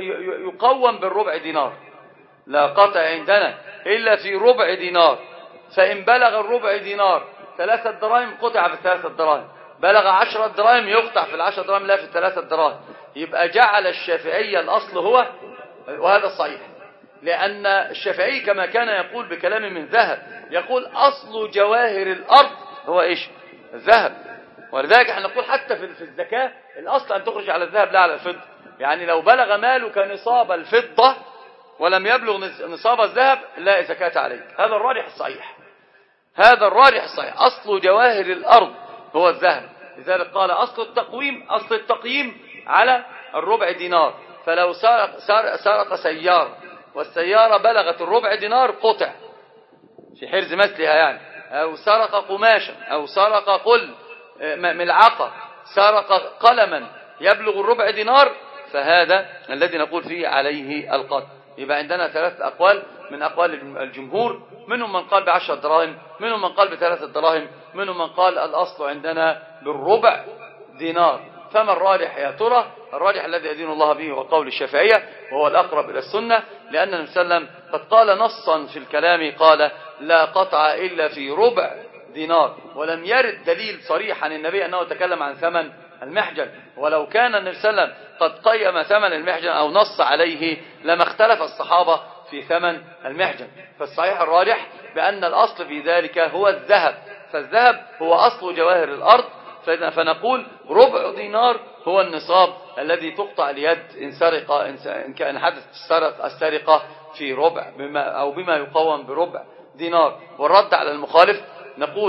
يقوم بالربع دينار. لا قطع عندنا إلا في ربع دينار، فإن بلغ الربع دينار ثلاثة دراهم قطع في الثلاثة دراهم، بلغ عشرة دراهم يقطع في العشرة دراهم لا في الثلاثة دراهم. يبقى جعل الشافعية الأصل هو، وهذا الصحيح، لأن الشافعي كما كان يقول بكلام من ذهب يقول أصل جواهر الأرض هو إيش؟ الذهب. ولذلك احنا نقول حتى في الزكاة الأصل أن تخرج على الذهب لا على الفضة. يعني لو بلغ مالك نصاب الفضة ولم يبلغ نصاب الذهب لا زكاة عليك. هذا الراجح الصحيح، هذا الراجح الصحيح. أصل جواهر الأرض هو الذهب. لذلك قال أصل التقويم أصل التقييم على الربع دينار. فلو سرق, سرق سيارة والسيارة بلغت الربع دينار قطع في حرز مثلها يعني، أو سرق قماشا أو سرق قل ملعقة، سرق قلما يبلغ الربع دينار، فهذا الذي نقول فيه عليه القطع. يبقى عندنا ثلاث أقوال من أقوال الجمهور، منهم من قال بعشرة دراهم، منهم من قال بثلاثة دراهم، منهم من قال الأصل عندنا بالربع دينار. فما الراجح يا ترى؟ الراجح الذي يدين الله به هو قول الشافعية، وهو الأقرب إلى السنة، لأن النبي صلى الله عليه وسلم قد قال نصا في الكلام قال لا قطع إلا في ربع دينار، ولم يرد دليل صريح عن النبي أنه تكلم عن ثمن المحجن. ولو كان النبي صلى الله عليه وسلم قد قيم ثمن المحجن أو نص عليه لما اختلف الصحابة في ثمن المحجن. فالصحيح الراجح بأن الأصل في ذلك هو الذهب، فالذهب هو أصل جواهر الأرض. فنقول ربع دينار هو النصاب الذي تقطع اليد إن سرق إن كان حدث السرق السرقة في ربع بما أو بما يقوم بربع دينار. والرد على المخالف نقول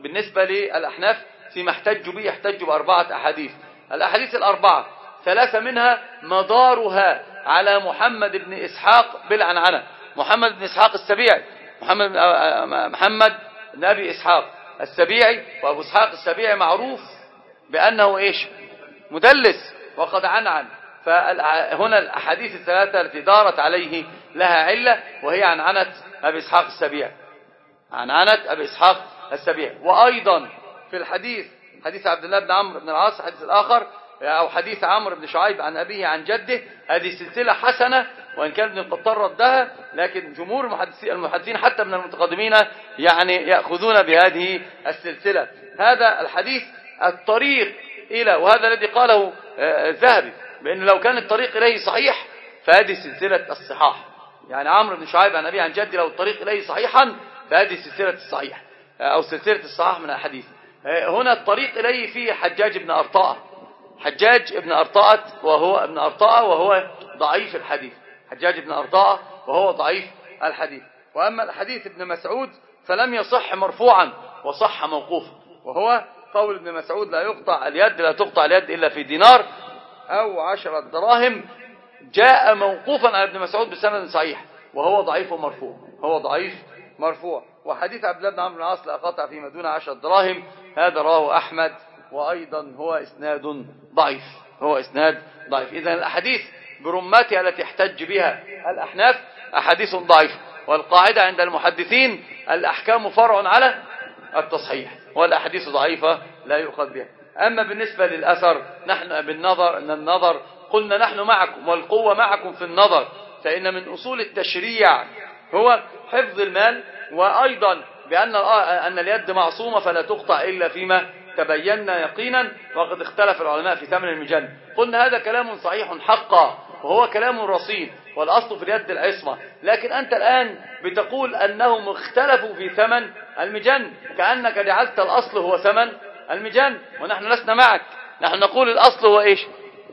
بالنسبة للأحناف فيما احتجوا به يحتجوا بأربعة أحاديث. الأحاديث الأربعة ثلاثة منها مدارها على محمد بن إسحاق بالعنعنة، محمد بن إسحاق السبيعي، محمد محمد بن أبي إسحاق السبيعي، وأبو إسحاق السبيعي معروف بأنه إيش؟ مدلس وقد عنعن. فهنا الأحاديث الثلاثة التي دارت عليه لها علة، وهي عنعنة أبي إسحاق السبيعي، عنعنة أبي إسحاق السبيعي. وأيضا في الحديث حديث عبد الله بن عمرو بن العاص، الحديث الآخر أو حديث عمرو بن شعيب عن أبيه عن جده، هذه سلسلة حسنة، وإن كان ابن القطار ردها، لكن جمهور المحدثين حتى من المتقدمين يعني يأخذون بهذه السلسلة. هذا الحديث الطريق إلى، وهذا الذي قاله الذهبي بأن لو كان الطريق إليه صحيح فهذه سلسلة الصحاح، يعني عمرو بن شعيب عن أبيه عن جده لو الطريق إليه صحيحا فهذه سلسلة الصحيح أو سلسلة الصحاح من الحديث. هنا الطريق إليه فيه حجاج بن أرطاء، حجاج ابن أرطاء وهو ابن أرطاء وهو ضعيف الحديث، حجاج ابن أرطاء وهو ضعيف الحديث. وأما الحديث ابن مسعود فلم يصح مرفوعا وصح موقوفا، وهو قول ابن مسعود لا يقطع اليد لا تقطع اليد إلا في دينار أو عشرة دراهم، جاء موقوفا على ابن مسعود بسند صحيح، وهو ضعيف مرفوع، هو ضعيف مرفوع. وحديث عبد الله بن عمرو بن العاص لا قطع فيما دون عشرة دراهم، هذا رواه أحمد، وأيضا هو إسناد ضعيف، هو إسناد ضعيف. إذن الأحاديث برمتها التي يحتج بها الأحناف أحاديث ضعيفة، والقاعدة عند المحدثين الأحكام فرع على التصحيح، والأحاديث ضعيفة لا يؤخذ بها. أما بالنسبة للأثر نحن بالنظر أن النظر قلنا نحن معكم والقوة معكم في النظر، فإن من أصول التشريع هو حفظ المال، وأيضا بأن أن اليد معصومة فلا تقطع إلا فيما تبينا يقينا، وقد اختلف العلماء في ثمن المجن. قلنا هذا كلام صحيح حقا، وهو كلام رصين، والأصل في اليد العصمة، لكن أنت الآن بتقول أنهم اختلفوا في ثمن المجن، كأنك جعلت الأصل هو ثمن المجن، ونحن لسنا معك، نحن نقول الأصل هو إيش؟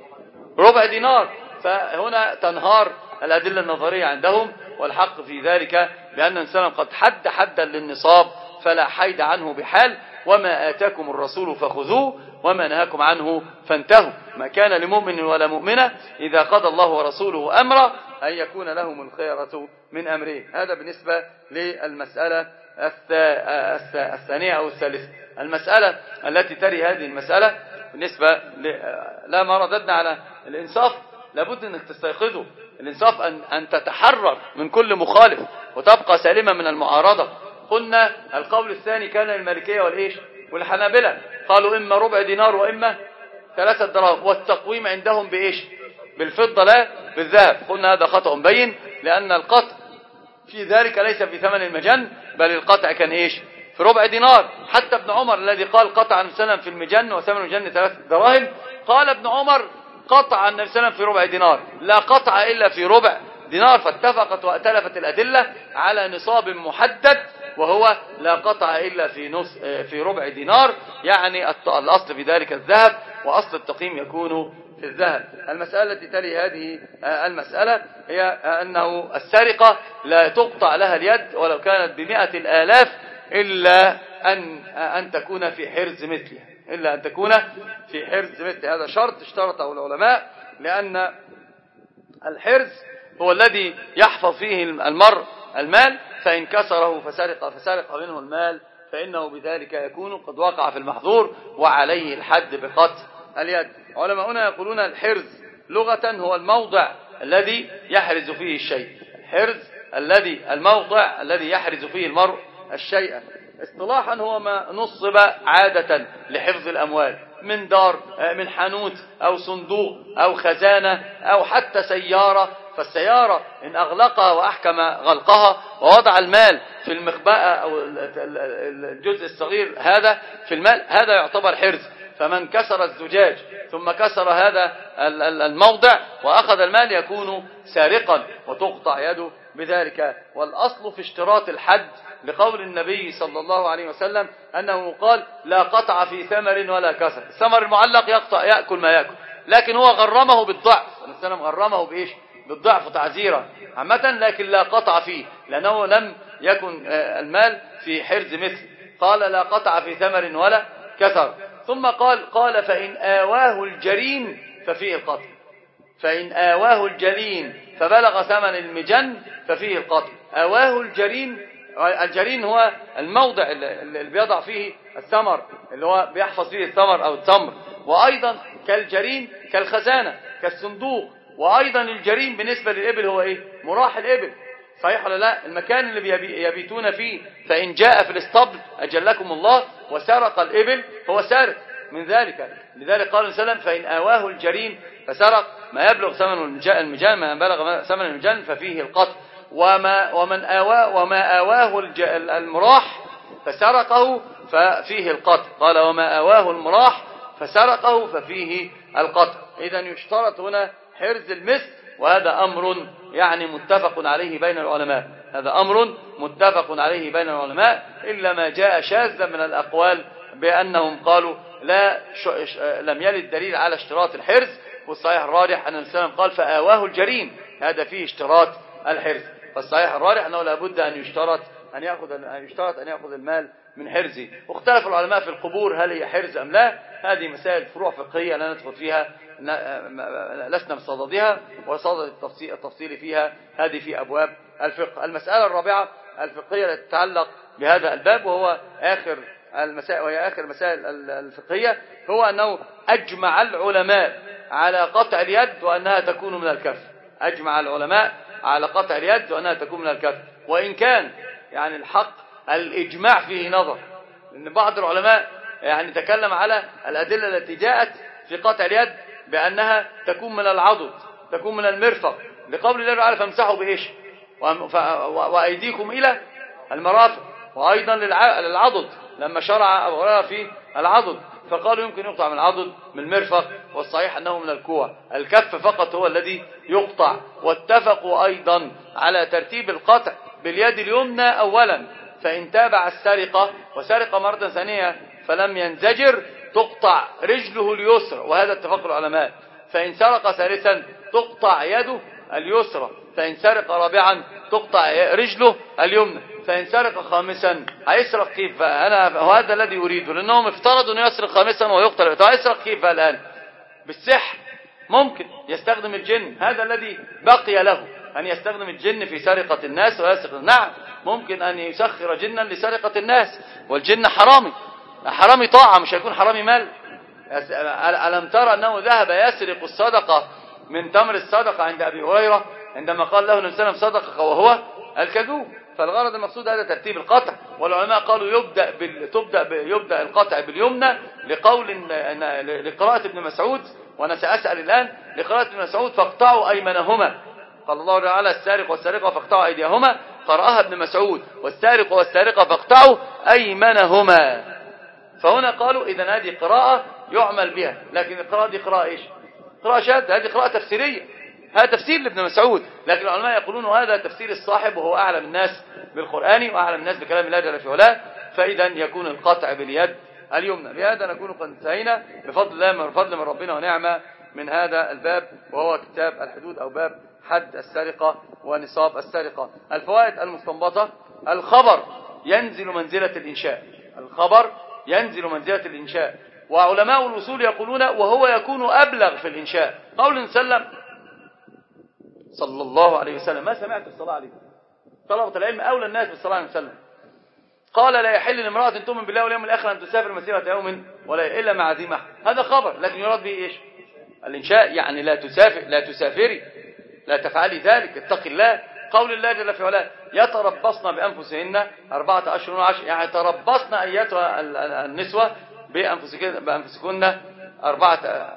ربع دينار. فهنا تنهار الأدلة النظرية عندهم، والحق في ذلك بأن الإنسان قد حد حدا للنصاب فلا حيد عنه بحال، وما آتاكم الرسول فخذوه وما نهاكم عنه فانتهوا، ما كان لمؤمن ولا مؤمنة إذا قضى الله ورسوله أمرا أن يكون لهم الخيرة من أمره. هذا بالنسبة للمسألة الثانية أو الثالثة. المسألة التي تري هذه المسألة بالنسبة ل... لا ما رددنا على الإنصاف، لابد أنك تستيقظه الإنصاف، أن, أن تتحرر من كل مخالف وتبقى سالما من المعارضة. قلنا القول الثاني كان المالكية والإيش والحنابلة، قالوا إما ربع دينار وإما ثلاثة دراهم، والتقويم عندهم بإيش؟ بالفضة لا بالذهب. قلنا هذا خطأ بين، لأن القطع في ذلك ليس في ثمن المجن، بل القطع كان إيش؟ في ربع دينار. حتى ابن عمر الذي قال قطع النبي صلى الله عليه وسلم في المجن وثمن المجن ثلاثة دراهم، قال ابن عمر قطع النبي صلى الله عليه وسلم في ربع دينار، لا قطع إلا في ربع دينار. فاتفقت واتلفت الأدلة على نصاب محدد، وهو لا قطع إلا في نص في ربع دينار، يعني الأصل في ذلك الذهب، وأصل التقييم يكون في الذهب. المسألة التي تلي هذه المسألة هي أنه السرقة لا تقطع لها اليد ولو كانت بمئة الآلاف إلا أن أن تكون في حرز مثلها، إلا أن تكون في حرز مثل هذا شرط اشترطه العلماء، لأن الحرز هو الذي يحفظ فيه المرء المال، فإن كسره فسرق فسرق منه المال فإنه بذلك يكون قد وقع في المحظور وعليه الحد بقطع اليد. علماؤنا يقولون الحرز لغة هو الموضع الذي يحرز فيه الشيء، الحرز الذي الموضع الذي يحرز فيه المرء الشيء. اصطلاحا هو ما نصب عادة لحفظ الأموال، من دار، من حانوت أو صندوق أو خزانة أو حتى سيارة. فالسيارة إن أغلقها وأحكم غلقها ووضع المال في المخبأة أو الجزء الصغير هذا في المال، هذا يعتبر حرز. فمن كسر الزجاج ثم كسر هذا الموضع وأخذ المال يكون سارقا وتقطع يده بذلك. والأصل في اشتراط الحد لقول النبي صلى الله عليه وسلم أنه قال لا قطع في ثمر ولا كسر. الثمر المعلق يقطع يأكل ما يأكل، لكن هو غرمه بالضعف، السلام غرمه بإيش؟ بالضعف تعزيرا عامة، لكن لا قطع فيه، لأنه لم يكن المال في حرز مثل. قال لا قطع في ثمر ولا كثر. ثم قال قال فإن آواه الجرين ففيه القطع، فإن آواه الجرين فبلغ ثمن المجن ففيه القطع. آواه الجرين، الجرين هو الموضع اللي بيضع فيه الثمر، اللي هو بيحفظ فيه الثمر أو التمر، وأيضا كالجرين كالخزانة كالصندوق. وأيضا الجرين بالنسبة للإبل هو إيه؟ مراح الإبل، صحيح ولا لا؟ المكان اللي يبيتون فيه. فإن جاء في الاسطبل أجلكم الله وسرق الإبل فهو سارق من ذلك. لذلك قال صلى الله عليه وسلم فإن آواه الجرين فسرق ما يبلغ ثمن المجان، ما بلغ ثمن المجان ففيه القطع. وما ومن آواه وما آواه المراح فسرقه ففيه القطع. قال وما آواه المراح فسرقه ففيه القطع. إذا يشترط هنا حرز المثل، وهذا أمر يعني متفق عليه بين العلماء، هذا أمر متفق عليه بين العلماء، إلا ما جاء شاذا من الأقوال بأنهم قالوا لا لم يرد دليل على اشتراط الحرز. والصحيح الراجح أن الإسلام قال فآواه الجرين، هذا فيه اشتراط الحرز. فالصحيح الراجح أنه لابد أن يشترط أن يأخذ أن يشترط أن يأخذ المال من حرزه. واختلف العلماء في القبور هل هي حرز أم لا، هذه مسائل فروع فقهية لا ندخل فيها، لسنا بصددها، وصدد التفصيل, التفصيل فيها هذه في أبواب الفقه. المسألة الرابعة الفقهية التي تتعلق بهذا الباب، وهو آخر المسائل وهي آخر المسائل الفقهية، هو أنه أجمع العلماء على قطع اليد وأنها تكون من الكف. أجمع العلماء على قطع اليد وأنها تكون من الكف، وإن كان يعني الحق الإجماع فيه نظر، لأن بعض العلماء يعني تكلم على الأدلة التي جاءت في قطع اليد بأنها تكون من العضد، تكون من المرفق، لقول الله تعالى فامسحوا بإيش وأيديكم إلى المرافق، وأيضا للعضد لما شرع أبو هريرة في العضد فقالوا يمكن يقطع من العضد من المرفق، والصحيح أنه من الكوع. الكف فقط هو الذي يقطع. واتفقوا أيضا على ترتيب القطع باليد اليمنى أولا، فإن تابع السرقة وسرق مرة ثانية فلم ينزجر تقطع رجله اليسرى، وهذا اتفاق العلماء. فإن سرق ثالثا تقطع يده اليسرى، فإن سرق رابعا تقطع رجله اليمنى، فإن سرق خامسا هيسرق كيف؟ أنا هذا الذي أريده، لأنهم افترضوا أنه يسرق خامسا ويقتل. هيسرق كيف الآن؟ بالسحر، ممكن يستخدم الجن، هذا الذي بقي له أن يستخدم الجن في سرقة الناس ويسرق. نعم ممكن أن يسخر جنا لسرقة الناس، والجن حرامي، حرامي طاعة، مش هيكون حرامي مال. ألم ترى أنه ذهب يسرق الصدقة من تمر الصدقة عند أبي هريرة عندما قال له النبي صلى الله عليه وسلم صدقة وهو الكذوب؟ فالغرض المقصود هذا ترتيب القطع. والعلماء قالوا يبدأ بال... تبدأ ب... يبدأ القطع باليمنى لقول لقراءة ابن مسعود، وأنا سأسأل الآن لقراءة ابن مسعود فاقطعوا أيمنهما، قال الله تعالى السارق والسارقة فاقطعوا أيديهما، قرأها ابن مسعود والسارق والسارقة فاقطعوا أيمنهما. فهنا قالوا إذن هذه قراءة يعمل بها، لكن القراءة دي قراءة إيش؟ قراءة شاذة، هذه قراءة تفسيرية، هذا تفسير لابن مسعود، لكن العلماء يقولون هذا تفسير الصاحب وهو أعلم الناس بالقرآن وأعلم الناس بكلام الله جل في علاه، فإذا يكون القطع باليد اليمنى. بهذا نكون قد انتهينا بفضل الله من فضل من ربنا ونعمة من هذا الباب، وهو كتاب الحدود أو باب حد السرقة ونصاب السرقة. الفوائد المستنبطة: الخبر ينزل منزلة الإنشاء، الخبر ينزل منزلة الإنشاء. وعلماء الوصول يقولون وهو يكون أبلغ في الإنشاء. قول سلم صلى الله عليه وسلم: ما سمعت الصلاة عليه، طلبة العلم أولى الناس بالصلاة عليه وسلم. قال: لا يحل لامرأة تؤمن بالله واليوم الآخر أن تسافر مسيرة يوم ولا إلا مع ذي محرم. هذا خبر، لكن يراد به إيش؟ الإنشاء، يعني لا تسافر، لا تسافري، لا تفعلي ذلك، اتقي الله. قول الله جل في علاه: يتربصن بأنفسهن أربعة أشهر وعشر، يعني تربصن أيتها النسوة بأنفسكن أربعة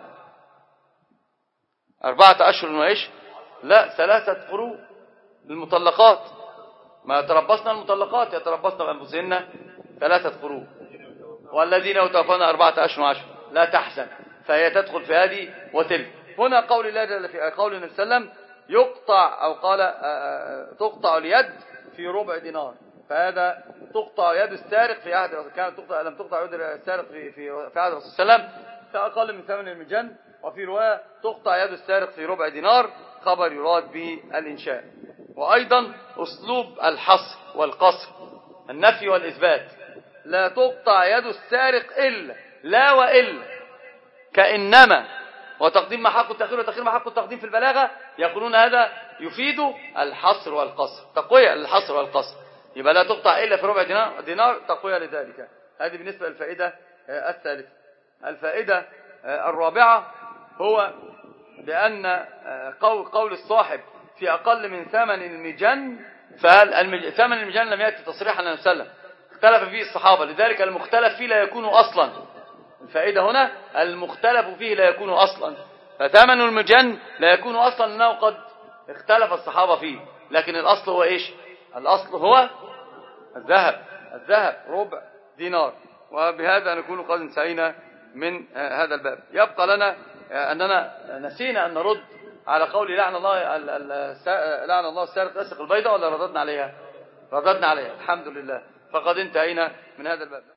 أربعة أشهر وإيش؟ لا، ثلاثة قروء للمطلقات، ما يتربصن المطلقات يتربصن بأنفسهن ثلاثة قروء، والذين يتوفون أربعة أشهر وعشر، لا تحزن، فهي تدخل في هذه وتلك. هنا قول الله جل في قول النبي صلى الله عليه وسلم: يقطع أو قال تقطع اليد في ربع دينار، فهذا تقطع يد السارق في عهد كانت تقطع لم تقطع يد السارق في في في عهد الرسول صلى الله عليه وسلم فأقل من ثمن المجن. وفي رواية تقطع يد السارق في ربع دينار، خبر يراد به الإنشاء. وأيضا أسلوب الحصر والقصر، النفي والإثبات، لا تقطع يد السارق إلا لا وإلا كإنما وتقديم ما حق التأخير وتأخير ما حق التقديم في البلاغة، يقولون هذا يفيد الحصر والقصر، تقوية للحصر والقصر. يبقى لا تقطع إلا في ربع دينار, دينار تقوية لذلك. هذه بالنسبة للفائدة الثالثة. الفائدة الرابعة هو بأن قول, قول الصاحب في أقل من ثمن المجن، فهل المج... ثمن المجن لم يأتي تصريحا للنبي صلى الله عليه وسلم، اختلف فيه الصحابة، لذلك المختلف فيه لا يكون أصلا. الفائدة هنا المختلف فيه لا يكون أصلا، فثمن المجن لا يكون أصلا لأنه قد اختلف الصحابة فيه، لكن الأصل هو إيش؟ الأصل هو الذهب، الذهب ربع دينار. وبهذا نكون قد انتهينا من هذا الباب. يبقى لنا أننا نسينا أن نرد على قول لعن الله لعن الله السارق يسرق البيضة، ولا رددنا عليها؟ رددنا عليها الحمد لله. فقد انتهينا من هذا الباب.